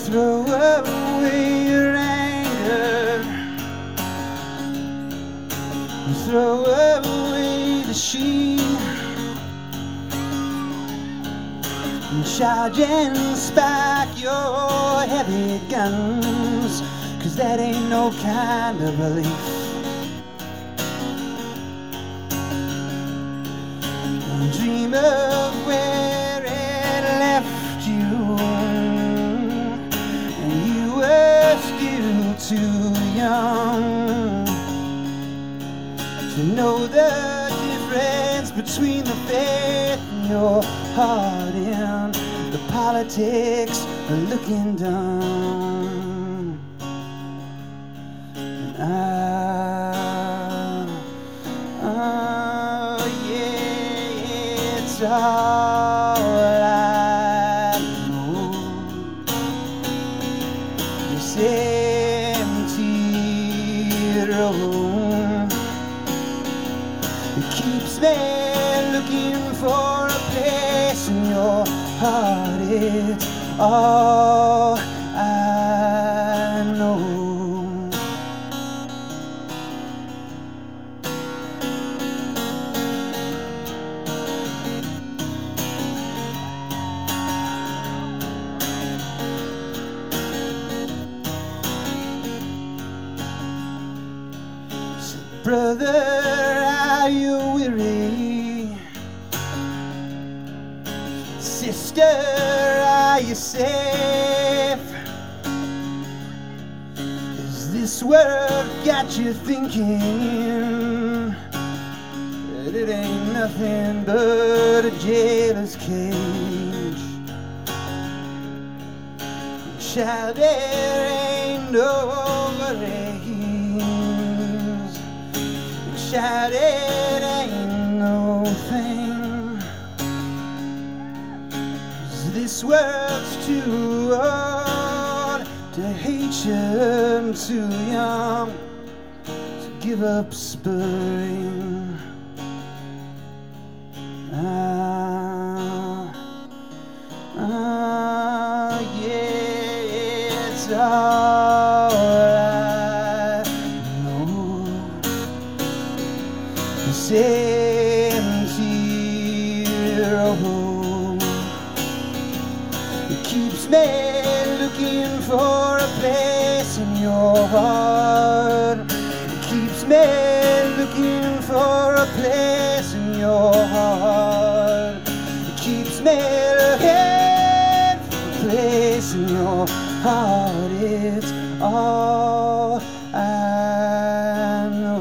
Throw away your anger, throw away the sheen, and charge and spark your heavy guns, 'cause that ain't no kind of relief. Dream of where it left you, and you were still too young to know the difference between the faith in your heart and the politics are looking dumb. It's all I know. This empty room, it keeps me looking for a place in your heart. It's all I know. Brother, are you weary? Sister, are you safe? Has this world got you thinking that it ain't nothing but a jailer's cage? Child, there ain't no worries. Child, it ain't no thing, 'cause this world's too old to hate you, and too young to give up spurring. Yeah, it's all I know. This empty room, it keeps me looking for a place in your heart. It keeps me looking for a place in your heart. It keeps me looking for a place in your heart. It's all I know.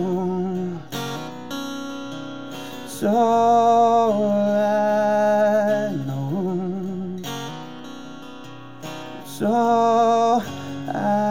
It's all I know. It's all I